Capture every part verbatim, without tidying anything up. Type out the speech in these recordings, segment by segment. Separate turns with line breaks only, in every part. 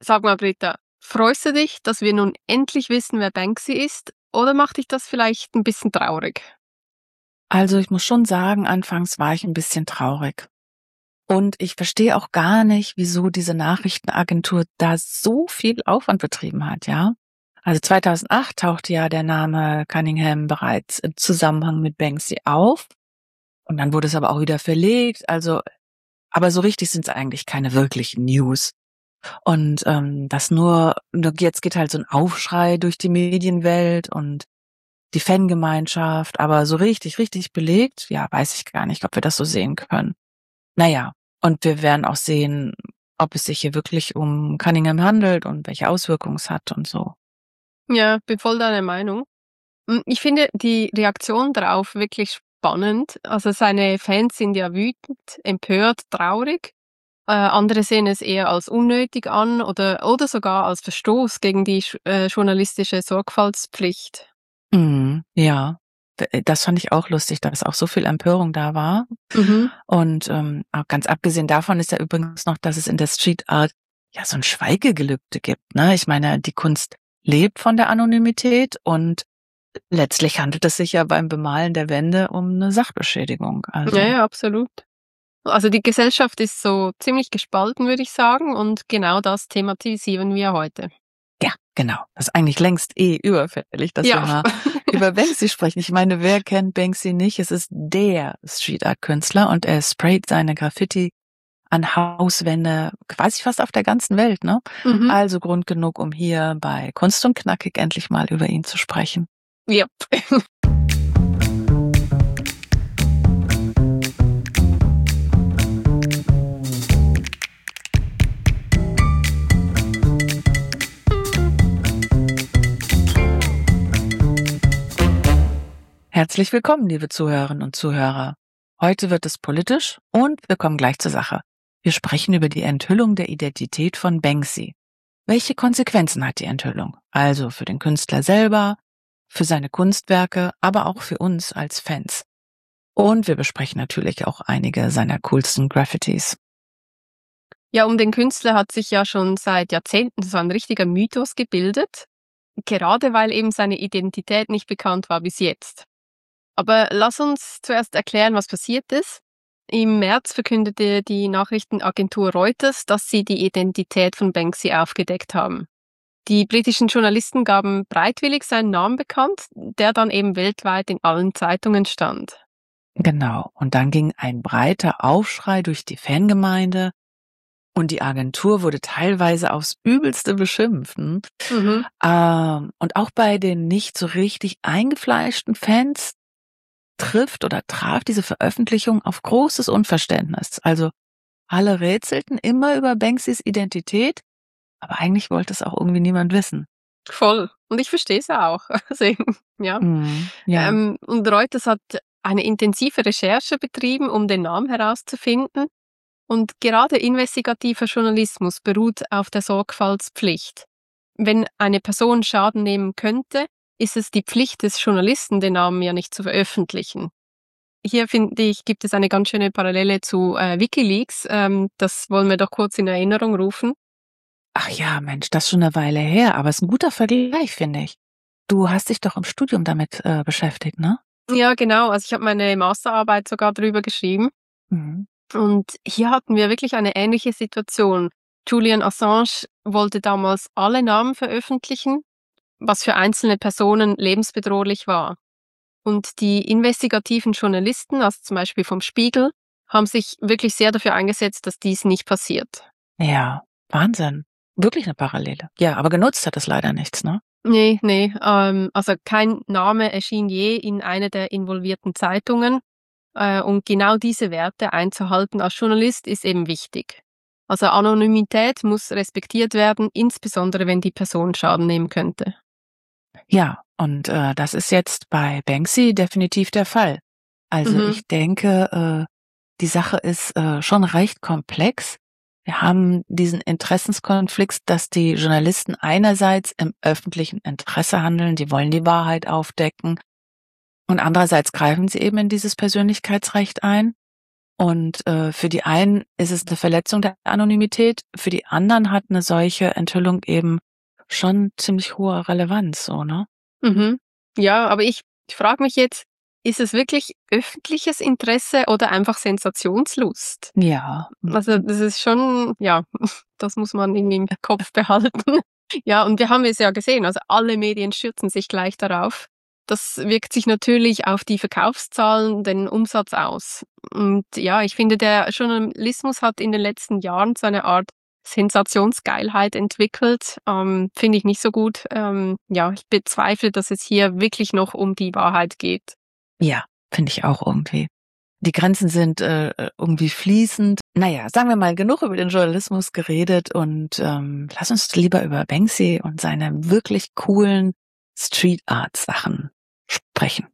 Sag mal, Britta, freust du dich, dass wir nun endlich wissen, wer Banksy ist? Oder macht dich das vielleicht ein bisschen traurig?
Also ich muss schon sagen, anfangs war ich ein bisschen traurig. Und ich verstehe auch gar nicht, wieso diese Nachrichtenagentur da so viel Aufwand betrieben hat, ja? Also zweitausendacht tauchte ja der Name Cunningham bereits im Zusammenhang mit Banksy auf. Und dann wurde es aber auch wieder verlegt. Also, aber so richtig sind es eigentlich keine wirklichen News. Und ähm, das nur, nur jetzt geht halt so ein Aufschrei durch die Medienwelt und die Fangemeinschaft, aber so richtig, richtig belegt, ja, weiß ich gar nicht, ob wir das so sehen können. Naja, und wir werden auch sehen, ob es sich hier wirklich um Cunningham handelt und welche Auswirkungen es hat und so.
Ja, bin voll deiner Meinung. Hm, ich finde die Reaktion darauf wirklich spannend. Also seine Fans sind ja wütend, empört, traurig. Äh, andere sehen es eher als unnötig an oder, oder sogar als Verstoß gegen die sch- äh, journalistische Sorgfaltspflicht.
Mhm, ja, D- das fand ich auch lustig, dass auch so viel Empörung da war.
Mhm.
Und ähm, auch ganz abgesehen davon ist ja übrigens noch, dass es in der Street Art ja so ein Schweigegelübde gibt. Ne? Ich meine, die Kunst lebt von der Anonymität und letztlich handelt es sich ja beim Bemalen der Wände um eine Sachbeschädigung.
Ja,
Also
ja, absolut. Also die Gesellschaft ist so ziemlich gespalten, würde ich sagen, und genau das thematisieren wir heute.
ja, genau. Das ist eigentlich längst eh überfällig, dass wir
Ja,
mal über Banksy sprechen. Ich meine, wer kennt Banksy nicht? Es ist der Street Art Künstler und er sprayt seine Graffiti an Hauswände quasi fast auf der ganzen Welt, ne?
mhm.
Also Grund genug, um hier bei Kunst und Knackig endlich mal über ihn zu sprechen.
Ja.
Herzlich willkommen, liebe Zuhörerinnen und Zuhörer. Heute wird es politisch und wir kommen gleich zur Sache. Wir sprechen über die Enthüllung der Identität von Banksy. Welche Konsequenzen hat die Enthüllung? Also für den Künstler selber, für seine Kunstwerke, aber auch für uns als Fans. Und wir besprechen natürlich auch einige seiner coolsten Graffitis.
Ja, um den Künstler hat sich ja schon seit Jahrzehnten so ein richtiger Mythos gebildet, gerade weil eben seine Identität nicht bekannt war bis jetzt. Aber lass uns zuerst erklären, was passiert ist. Im März verkündete die Nachrichtenagentur Reuters, dass sie die Identität von Banksy aufgedeckt haben. Die britischen Journalisten gaben bereitwillig seinen Namen bekannt, der dann eben weltweit in allen Zeitungen stand.
Genau. Und dann ging ein breiter Aufschrei durch die Fangemeinde und die Agentur wurde teilweise aufs Übelste beschimpft. hm?
Mhm.
Ähm, und auch bei den nicht so richtig eingefleischten Fans trifft oder traf diese Veröffentlichung auf großes Unverständnis. Also alle rätselten immer über Banksys Identität, aber eigentlich wollte es auch irgendwie niemand wissen.
Voll. Und ich verstehe es auch. Also, ja.
Mhm, ja.
Ähm, und Reuters hat eine intensive Recherche betrieben, um den Namen herauszufinden. Und gerade investigativer Journalismus beruht auf der Sorgfaltspflicht. Wenn eine Person Schaden nehmen könnte, ist es die Pflicht des Journalisten, den Namen ja nicht zu veröffentlichen. Hier finde ich, gibt es eine ganz schöne Parallele zu äh, WikiLeaks. Ähm, das wollen wir doch kurz in Erinnerung rufen.
Ach ja, Mensch, das ist schon eine Weile her, aber es ist ein guter Vergleich, finde ich. Du hast dich doch im Studium damit äh, beschäftigt, ne?
Ja, genau. Also ich habe meine Masterarbeit sogar darüber geschrieben.
Mhm.
Und hier hatten wir wirklich eine ähnliche Situation. Julian Assange wollte damals alle Namen veröffentlichen, was für einzelne Personen lebensbedrohlich war. Und die investigativen Journalisten, also zum Beispiel vom Spiegel, haben sich wirklich sehr dafür eingesetzt, dass dies nicht passiert.
Ja, Wahnsinn. Wirklich eine Parallele. Ja, aber genutzt hat es leider nichts, ne?
Nee, nee, ähm, also kein Name erschien je in einer der involvierten Zeitungen. Äh, und genau diese Werte einzuhalten als Journalist ist eben wichtig. Also Anonymität muss respektiert werden, insbesondere wenn die Person Schaden nehmen könnte.
Ja, und äh, das ist jetzt bei Banksy definitiv der Fall. Also
Mhm.
ich denke, äh, die Sache ist äh, schon recht komplex. Wir haben diesen Interessenskonflikt, dass die Journalisten einerseits im öffentlichen Interesse handeln, die wollen die Wahrheit aufdecken, und andererseits greifen sie eben in dieses Persönlichkeitsrecht ein. Und äh, für die einen ist es eine Verletzung der Anonymität, für die anderen hat eine solche Enthüllung eben schon ziemlich hohe Relevanz, so, ne?
Mhm. Ja, aber ich frage mich jetzt, ist es wirklich öffentliches Interesse oder einfach Sensationslust?
Ja.
Also, das ist schon, ja, das muss man irgendwie im Kopf behalten. Ja, und wir haben es ja gesehen, also alle Medien stürzen sich gleich darauf. Das wirkt sich natürlich auf die Verkaufszahlen, den Umsatz aus. Und ja, ich finde, der Journalismus hat in den letzten Jahren so eine Art Sensationsgeilheit entwickelt. Ähm, finde ich nicht so gut. Ähm, ja, ich bezweifle, dass es hier wirklich noch um die Wahrheit geht.
Ja, finde ich auch irgendwie. Die Grenzen sind äh, irgendwie fließend. Naja, sagen wir mal, genug über den Journalismus geredet und ähm, lass uns lieber über Banksy und seine wirklich coolen Street Art Sachen sprechen.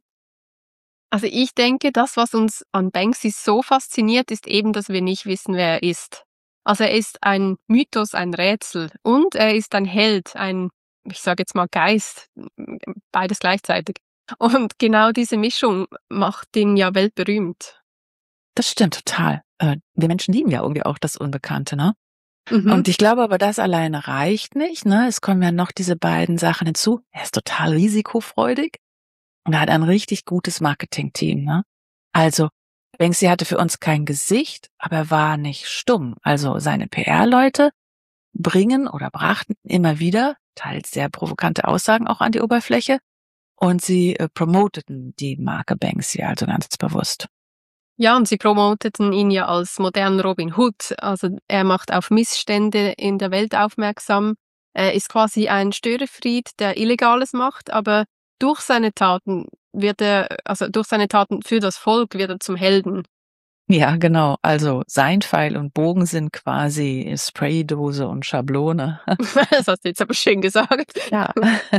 Also ich denke, das, was uns an Banksy so fasziniert, ist eben, dass wir nicht wissen, wer er ist. Also er ist ein Mythos, ein Rätsel und er ist ein Held, ein, ich sage jetzt mal Geist, beides gleichzeitig. Und genau diese Mischung macht ihn ja weltberühmt.
Das stimmt total. Äh, wir Menschen lieben ja irgendwie auch das Unbekannte, ne?
Mhm.
Und ich glaube aber, das alleine reicht nicht, ne? Es kommen ja noch diese beiden Sachen hinzu. Er ist total risikofreudig und er hat ein richtig gutes Marketing-Team, ne? Also, Banksy hatte für uns kein Gesicht, aber er war nicht stumm. Also seine P R-Leute bringen oder brachten immer wieder teils sehr provokante Aussagen auch an die Oberfläche und sie äh, promoteten die Marke Banksy also ganz bewusst.
Ja, und sie promoteten ihn ja als modernen Robin Hood. Also er macht auf Missstände in der Welt aufmerksam. Er ist quasi ein Störenfried, der Illegales macht, aber durch seine Taten wird er, also durch seine Taten für das Volk wird er zum Helden.
Ja, genau. Also sein Pfeil und Bogen sind quasi Spraydose und Schablone.
Das hast du jetzt aber schön gesagt.
Ja.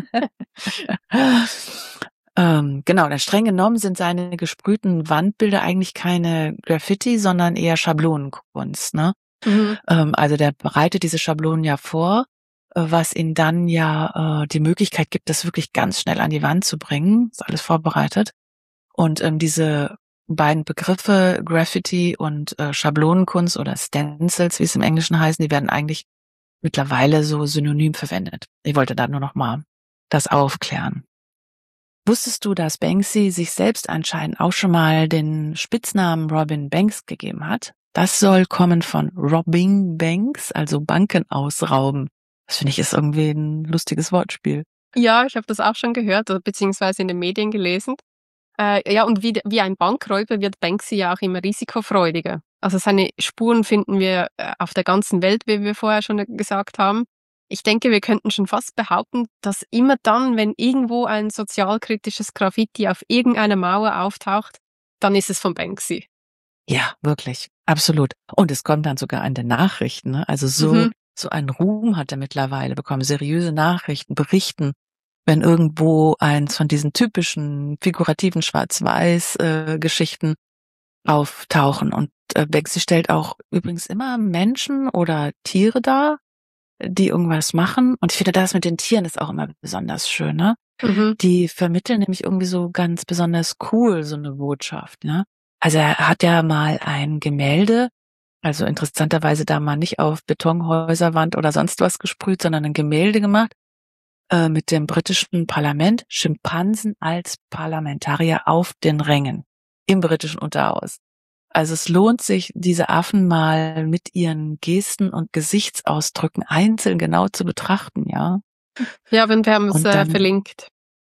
ähm, genau, denn streng genommen sind seine gesprühten Wandbilder eigentlich keine Graffiti, sondern eher Schablonenkunst, ne?
Mhm.
Ähm, also der bereitet diese Schablonen ja vor, äh, was ihm dann ja äh, die Möglichkeit gibt, das wirklich ganz schnell an die Wand zu bringen. Ist alles vorbereitet. Und ähm, diese beiden Begriffe Graffiti und äh, Schablonenkunst oder Stencils, wie es im Englischen heißen, die werden eigentlich mittlerweile so synonym verwendet. Ich wollte da nur noch mal das aufklären. Wusstest du, dass Banksy sich selbst anscheinend auch schon mal den Spitznamen Robin Banks gegeben hat? Das soll kommen von Robbing Banks, also Banken ausrauben. Das finde ich ist irgendwie ein lustiges Wortspiel.
Ja, ich habe das auch schon gehört, oder beziehungsweise in den Medien gelesen. Äh, ja, und wie, wie ein Bankräuber wird Banksy ja auch immer risikofreudiger. Also seine Spuren finden wir äh, auf der ganzen Welt, wie wir vorher schon gesagt haben. Ich denke, wir könnten schon fast behaupten, dass immer dann, wenn irgendwo ein sozialkritisches Graffiti auf irgendeiner Mauer auftaucht, dann ist es von Banksy.
Ja, wirklich, absolut. Und es kommt dann sogar an den Nachrichten, ne? Also so,
Mhm.
so einen Ruhm hat er mittlerweile bekommen, seriöse Nachrichten, berichten, wenn irgendwo eins von diesen typischen figurativen Schwarz-Weiß-Geschichten auftauchen. Und äh, Banksy stellt auch übrigens immer Menschen oder Tiere dar, die irgendwas machen. Und ich finde, das mit den Tieren ist auch immer besonders schön, ne?
Mhm.
Die vermitteln nämlich irgendwie so ganz besonders cool so eine Botschaft, ne? Also er hat ja mal ein Gemälde, also interessanterweise da mal nicht auf Betonhäuserwand oder sonst was gesprüht, sondern ein Gemälde gemacht äh, mit dem britischen Parlament, Schimpansen als Parlamentarier auf den Rängen im britischen Unterhaus. Also es lohnt sich, diese Affen mal mit ihren Gesten und Gesichtsausdrücken einzeln genau zu betrachten, ja.
Ja, wir haben es
Und
äh,
dann,
verlinkt.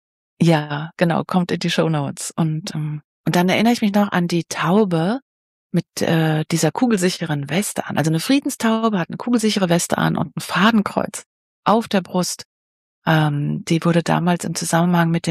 ja, genau, kommt in die Shownotes. Und, ähm, und dann erinnere ich mich noch an die Taube mit äh, dieser kugelsicheren Weste an. Also eine Friedenstaube hat eine kugelsichere Weste an und ein Fadenkreuz auf der Brust. Ähm, die wurde damals im Zusammenhang mit dem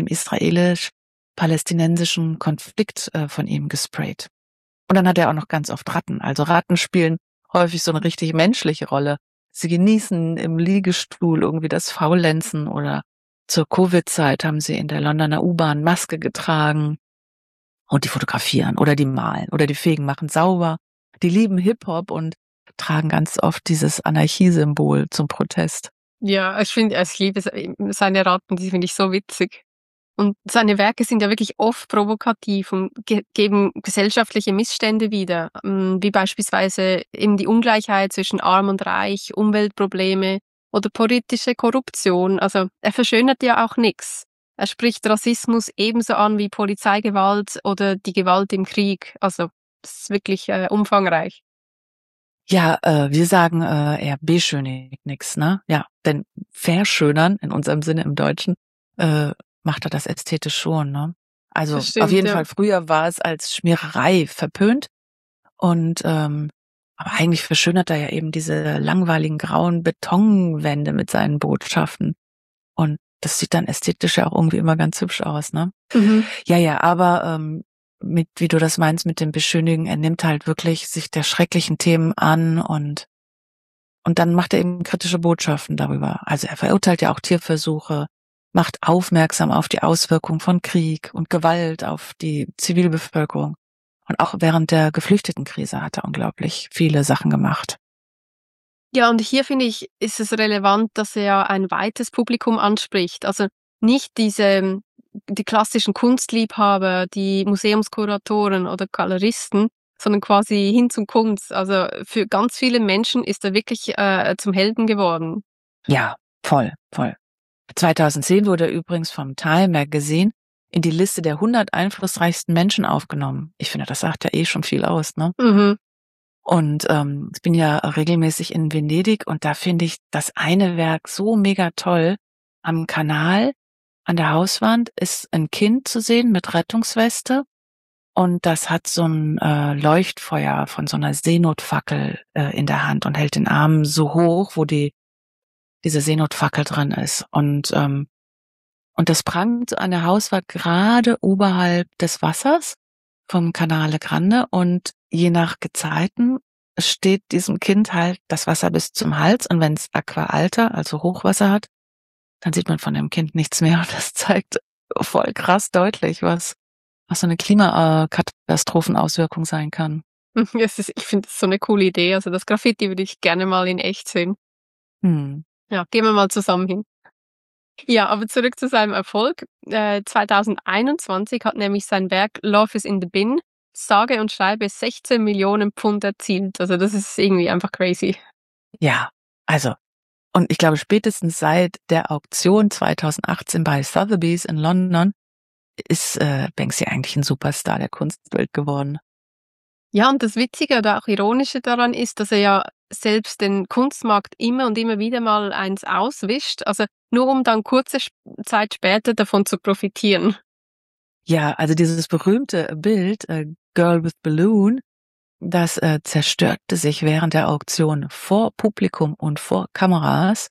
israelisch-palästinensischen Konflikt äh, von ihm gesprayt. Und dann hat er auch noch ganz oft Ratten. Also Ratten spielen häufig so eine richtig menschliche Rolle. Sie genießen im Liegestuhl irgendwie das Faulenzen oder zur Covid-Zeit haben sie in der Londoner U-Bahn Maske getragen und die fotografieren oder die malen oder die Fegen machen sauber. Die lieben Hip-Hop und tragen ganz oft dieses Anarchiesymbol zum Protest.
Ja, ich finde, ich liebe se- seine Ratten, die finde ich so witzig. Und seine Werke sind ja wirklich oft provokativ und ge- geben gesellschaftliche Missstände wieder, ähm, wie beispielsweise eben die Ungleichheit zwischen Arm und Reich, Umweltprobleme oder politische Korruption. Also er verschönert ja auch nichts. Er spricht Rassismus ebenso an wie Polizeigewalt oder die Gewalt im Krieg. Also das ist wirklich äh, umfangreich.
Ja, äh, wir sagen äh, eher beschönigt nix, ne? Ja, denn verschönern, in unserem Sinne im Deutschen, äh, macht er das ästhetisch schon, ne? Also
Das
auf
stimmt,
jeden
ja.
Fall, früher war es als Schmiererei verpönt und ähm, aber eigentlich verschönert er ja eben diese langweiligen grauen Betonwände mit seinen Botschaften. Und das sieht dann ästhetisch ja auch irgendwie immer ganz hübsch aus, ne?
Mhm.
Ja, ja, aber ähm, mit, wie du das meinst, mit dem Beschönigen, er nimmt halt wirklich sich der schrecklichen Themen an und und dann macht er eben kritische Botschaften darüber. Also er verurteilt ja auch Tierversuche, macht aufmerksam auf die Auswirkungen von Krieg und Gewalt auf die Zivilbevölkerung. Und auch während der Geflüchtetenkrise hat er unglaublich viele Sachen gemacht.
Ja, und hier finde ich, ist es relevant, dass er ein weites Publikum anspricht. Also nicht diese, die klassischen Kunstliebhaber, die Museumskuratoren oder Galeristen, sondern quasi hin zum Kunst. Also für ganz viele Menschen ist er wirklich äh, zum Helden geworden.
Ja, voll, voll. zweitausendzehn wurde er übrigens vom Time Magazine in die Liste der hundert einflussreichsten Menschen aufgenommen. Ich finde, das sagt ja eh schon viel aus, ne?
Mhm.
Und ähm, ich bin ja regelmäßig in Venedig und da finde ich das eine Werk so mega toll. Am Kanal, an der Hauswand, ist ein Kind zu sehen mit Rettungsweste und das hat so ein äh, Leuchtfeuer von so einer Seenotfackel äh, in der Hand und hält den Arm so hoch, wo die diese Seenotfackel dran ist. Und ähm, und das prangt an der Hauswand gerade oberhalb des Wassers vom Canale Grande und je nach Gezeiten steht diesem Kind halt das Wasser bis zum Hals und wenn es Aqua Alta, also Hochwasser hat, dann sieht man von dem Kind nichts mehr und das zeigt voll krass deutlich, was was so eine Klimakatastrophenauswirkung sein kann.
Es ist, ich finde das so eine coole Idee. Also das Graffiti würde ich gerne mal in echt sehen.
Hm.
Ja, gehen wir mal zusammen hin. Ja, aber zurück zu seinem Erfolg. Äh, zweitausendeinundzwanzig hat nämlich sein Werk Love is in the Bin sage und schreibe sechzehn Millionen Pfund erzielt. Also das ist irgendwie einfach crazy.
Ja, also und ich glaube spätestens seit der Auktion zweitausendachtzehn bei Sotheby's in London ist äh, Banksy eigentlich ein Superstar der Kunstwelt geworden.
Ja, und das Witzige oder auch Ironische daran ist, dass er ja selbst den Kunstmarkt immer und immer wieder mal eins auswischt, also nur um dann kurze Sp- Zeit später davon zu profitieren.
Ja, also dieses berühmte Bild, äh, Girl with Balloon, das äh, zerstörte sich während der Auktion vor Publikum und vor Kameras.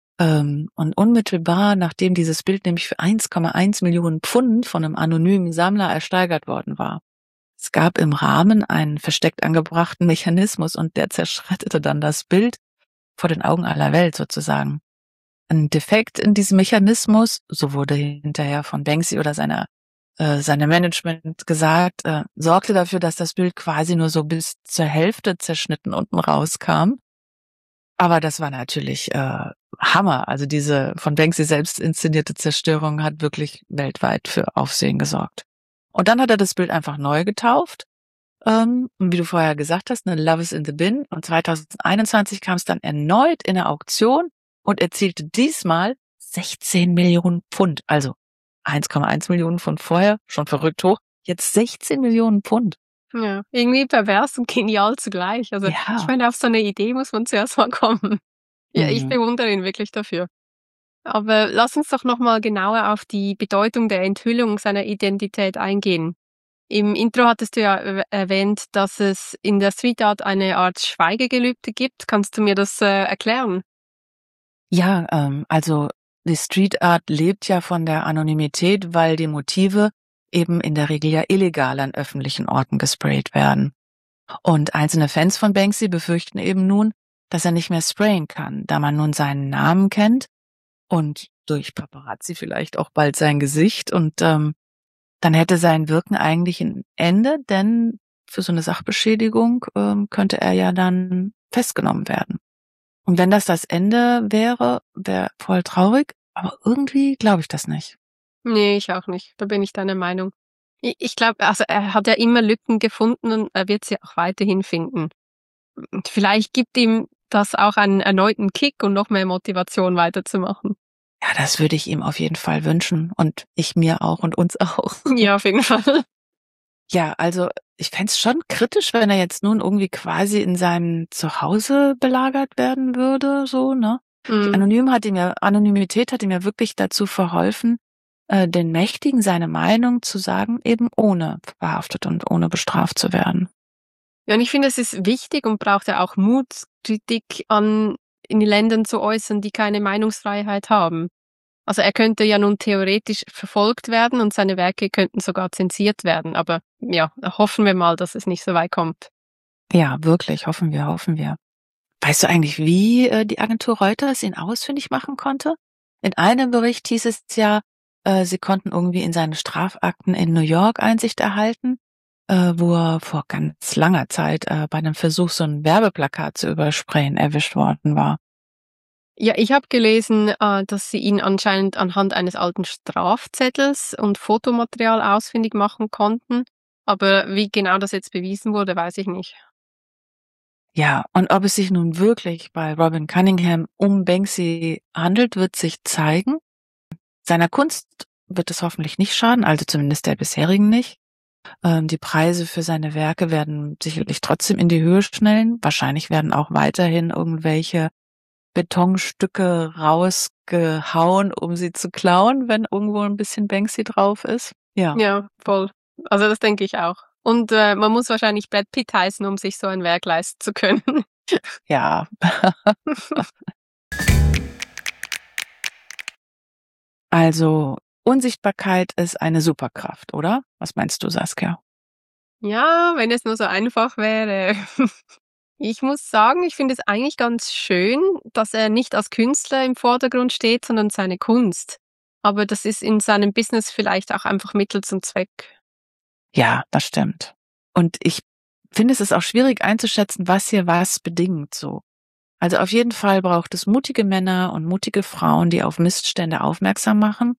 Ähm, und unmittelbar, nachdem dieses Bild nämlich für eins Komma eins Millionen Pfund von einem anonymen Sammler ersteigert worden war. Es gab im Rahmen einen versteckt angebrachten Mechanismus und der zerschreddete dann das Bild vor den Augen aller Welt sozusagen. Ein Defekt in diesem Mechanismus, so wurde hinterher von Banksy oder seiner äh, seinem Management gesagt, äh, sorgte dafür, dass das Bild quasi nur so bis zur Hälfte zerschnitten unten rauskam. Aber das war natürlich äh, Hammer. Also diese von Banksy selbst inszenierte Zerstörung hat wirklich weltweit für Aufsehen gesorgt. Und dann hat er das Bild einfach neu getauft. Ähm, und wie du vorher gesagt hast, ne, Love is in the Bin. Und zweitausendeinundzwanzig kam es dann erneut in der Auktion und erzielte diesmal sechzehn Millionen Pfund. Also eins Komma eins Millionen Pfund vorher, schon verrückt hoch. Jetzt sechzehn Millionen Pfund.
Ja, irgendwie pervers und genial zugleich. Also ich
Ja.
meine, auf so eine Idee muss man zuerst mal kommen. Ja, ich
Mhm.
bewundere ihn wirklich dafür. Aber lass uns doch nochmal genauer auf die Bedeutung der Enthüllung seiner Identität eingehen. Im Intro hattest du ja erw- erwähnt, dass es in der Street Art eine Art Schweigegelübde gibt. Kannst du mir das äh, erklären?
Ja, ähm, also die Street Art lebt ja von der Anonymität, weil die Motive eben in der Regel ja illegal an öffentlichen Orten gesprayt werden. Und einzelne Fans von Banksy befürchten eben nun, dass er nicht mehr sprayen kann, da man nun seinen Namen kennt und durch Paparazzi vielleicht auch bald sein Gesicht. Und ähm, dann hätte sein Wirken eigentlich ein Ende, denn für so eine Sachbeschädigung ähm, könnte er ja dann festgenommen werden. Und wenn das das Ende wäre, wäre voll traurig, aber irgendwie glaube ich das nicht.
Nee, ich auch nicht. Da bin ich deiner Meinung. I ich glaube, also er hat ja immer Lücken gefunden und er wird sie auch weiterhin finden. Und vielleicht gibt ihm das auch einen erneuten Kick und noch mehr Motivation weiterzumachen.
Ja, das würde ich ihm auf jeden Fall wünschen und ich mir auch und uns auch.
Ja, auf jeden Fall.
Ja, also ich fänd's schon kritisch, wenn er jetzt nun irgendwie quasi in seinem Zuhause belagert werden würde, so, ne? Die
Mhm.
Anonym hat ihm ja, Anonymität hat ihm ja wirklich dazu verholfen, äh, den Mächtigen seine Meinung zu sagen, eben ohne verhaftet und ohne bestraft zu werden.
Ja, und ich finde, es ist wichtig und braucht ja auch Mut, Kritik an in Ländern zu äußern, die keine Meinungsfreiheit haben. Also er könnte ja nun theoretisch verfolgt werden und seine Werke könnten sogar zensiert werden. Aber ja, hoffen wir mal, dass es nicht so weit kommt.
Ja, wirklich, hoffen wir, hoffen wir. Weißt du eigentlich, wie äh, die Agentur Reuters ihn ausfindig machen konnte? In einem Bericht hieß es ja, äh, sie konnten irgendwie in seine Strafakten in New York Einsicht erhalten, äh, wo er vor ganz langer Zeit äh, bei einem Versuch, so ein Werbeplakat zu übersprayen, erwischt worden war.
Ja, ich habe gelesen, äh, dass sie ihn anscheinend anhand eines alten Strafzettels und Fotomaterial ausfindig machen konnten. Aber wie genau das jetzt bewiesen wurde, weiß ich nicht.
Ja, und ob es sich nun wirklich bei Robin Cunningham um Banksy handelt, wird sich zeigen. Seiner Kunst wird es hoffentlich nicht schaden, also zumindest der bisherigen nicht. Ähm, die Preise für seine Werke werden sicherlich trotzdem in die Höhe schnellen. Wahrscheinlich werden auch weiterhin irgendwelche Betonstücke rausgehauen, um sie zu klauen, wenn irgendwo ein bisschen Banksy drauf ist. Ja.
Ja, voll. Also das denke ich auch. Und äh, man muss wahrscheinlich Brad Pitt heißen, um sich so ein Werk leisten zu können.
Ja. Also, Unsichtbarkeit ist eine Superkraft, oder? Was meinst du, Saskia?
Ja, wenn es nur so einfach wäre. Ich muss sagen, ich finde es eigentlich ganz schön, dass er nicht als Künstler im Vordergrund steht, sondern seine Kunst. Aber das ist in seinem Business vielleicht auch einfach Mittel zum Zweck.
Ja, das stimmt. Und ich finde, es ist auch schwierig einzuschätzen, was hier was bedingt, so. Also auf jeden Fall braucht es mutige Männer und mutige Frauen, die auf Missstände aufmerksam machen.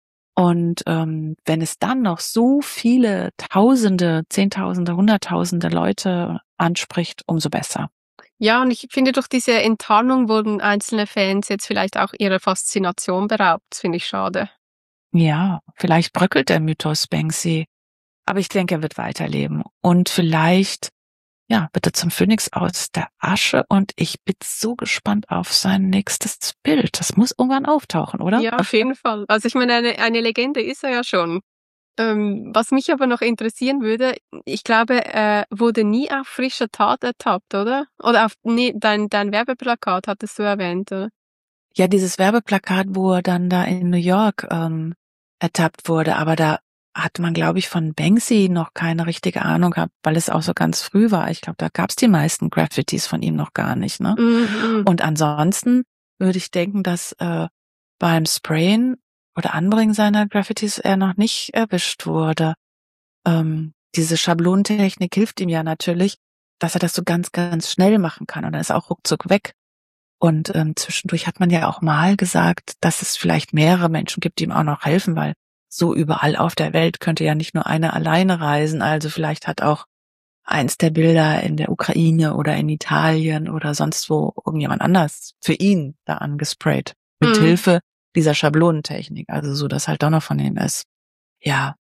Und ähm, wenn es dann noch so viele Tausende, Zehntausende, Hunderttausende Leute anspricht, umso besser.
Ja, und ich finde, durch diese Enttarnung wurden einzelne Fans jetzt vielleicht auch ihrer Faszination beraubt. Das finde ich schade.
Ja, vielleicht bröckelt der Mythos Banksy, aber ich denke, er wird weiterleben. Und vielleicht, ja, wird er zum Phönix aus der Asche und ich bin so gespannt auf sein nächstes Bild. Das muss irgendwann auftauchen, oder?
Ja, auf jeden Fall. Also ich meine, eine, eine Legende ist er ja schon. Ähm, was mich aber noch interessieren würde, ich glaube, er wurde nie auf frischer Tat ertappt, oder? Oder auf nee, dein, dein Werbeplakat hattest du erwähnt, oder?
Ja, dieses Werbeplakat, wo er dann da in New York ähm, ertappt wurde, aber da hat man, glaube ich, von Banksy noch keine richtige Ahnung gehabt, weil es auch so ganz früh war. Ich glaube, da gab's die meisten Graffitis von ihm noch gar nicht, ne?
Mhm.
Und ansonsten würde ich denken, dass äh, beim Sprayen oder Anbringen seiner Graffitis er noch nicht erwischt wurde. Ähm, diese Schablonentechnik hilft ihm ja natürlich, dass er das so ganz, ganz schnell machen kann und dann ist er auch ruckzuck weg. Und ähm, zwischendurch hat man ja auch mal gesagt, dass es vielleicht mehrere Menschen gibt, die ihm auch noch helfen, weil so überall auf der Welt könnte ja nicht nur einer alleine reisen. Also vielleicht hat auch eins der Bilder in der Ukraine oder in Italien oder sonst wo irgendjemand anders für ihn da angesprayt. Mit
Mhm.
Hilfe dieser Schablonentechnik. Also so, dass halt doch noch von ihm ist. Ja.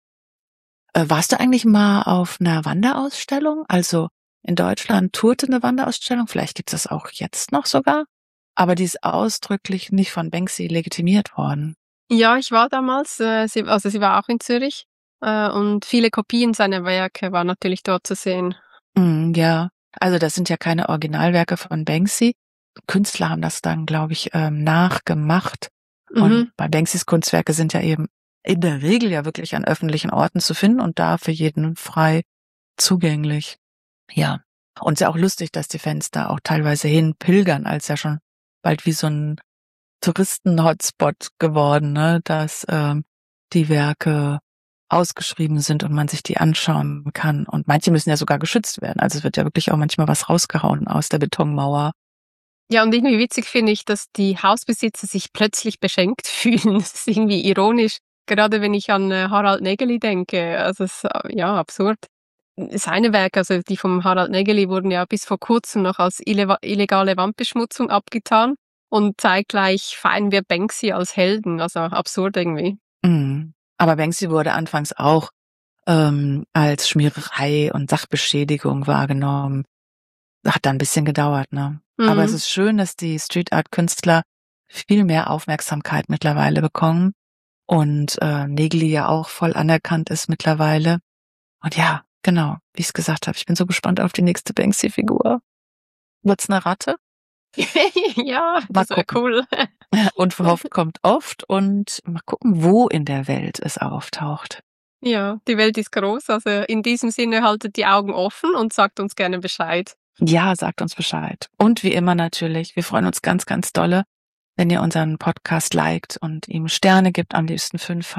Äh, warst du eigentlich mal auf einer Wanderausstellung? Also in Deutschland tourte eine Wanderausstellung. Vielleicht gibt es das auch jetzt noch sogar. Aber die ist ausdrücklich nicht von Banksy legitimiert worden.
Ja, ich war damals, äh, sie, also sie war auch in Zürich äh, und viele Kopien seiner Werke waren natürlich dort zu sehen.
Mm, ja, also das sind ja keine Originalwerke von Banksy. Künstler haben das dann, glaube ich, ähm, nachgemacht. Und
Mhm.
bei Banksys Kunstwerke sind ja eben in der Regel ja wirklich an öffentlichen Orten zu finden und da für jeden frei zugänglich. Ja. Und es ist ja auch lustig, dass die Fans da auch teilweise hin pilgern, als ja schon bald wie so ein Touristen-Hotspot geworden, ne, dass ähm, die Werke ausgeschrieben sind und man sich die anschauen kann. Und manche müssen ja sogar geschützt werden. Also es wird ja wirklich auch manchmal was rausgehauen aus der Betonmauer.
Ja, und irgendwie witzig finde ich, dass die Hausbesitzer sich plötzlich beschenkt fühlen. Das ist irgendwie ironisch. Gerade wenn ich an äh, Harald Nägeli denke, also es, äh, ja, absurd. Seine Werke, also die vom Harald Nägeli, wurden ja bis vor kurzem noch als ille- illegale Wandbeschmutzung abgetan und zeitgleich feiern wir Banksy als Helden, also absurd irgendwie.
Mhm. Aber Banksy wurde anfangs auch ähm, als Schmiererei und Sachbeschädigung wahrgenommen. Hat dann ein bisschen gedauert, ne?
Mhm.
Aber es ist schön, dass die Street Art Künstler viel mehr Aufmerksamkeit mittlerweile bekommen und äh, Nägeli ja auch voll anerkannt ist mittlerweile. Und ja, genau, wie ich es gesagt habe, ich bin so gespannt auf die nächste Banksy-Figur. Wird's eine Ratte?
Ja,
Mal
das wäre
gucken.
cool.
Unverhofft kommt oft und mal gucken, wo in der Welt es auftaucht.
Ja, die Welt ist groß, also in diesem Sinne haltet die Augen offen und sagt uns gerne Bescheid.
Ja, sagt uns Bescheid. Und wie immer natürlich, wir freuen uns ganz, ganz dolle, wenn ihr unseren Podcast liked und ihm Sterne gibt, am liebsten fünf.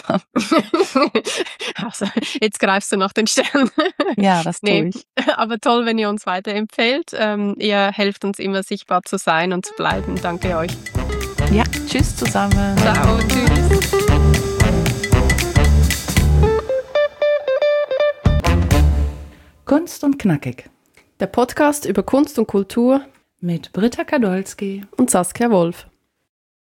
Also, jetzt greifst du nach den Sternen.
Ja, das tue
Nee,
ich.
aber toll, wenn ihr uns weiterempfehlt. Ähm, ihr helft uns immer sichtbar zu sein und zu bleiben. Danke euch.
Ja, tschüss zusammen.
Ciao, tschüss.
Kunst und Knackig.
Der Podcast über Kunst und Kultur
Mit Britta Kadolski
und Saskia Wolf.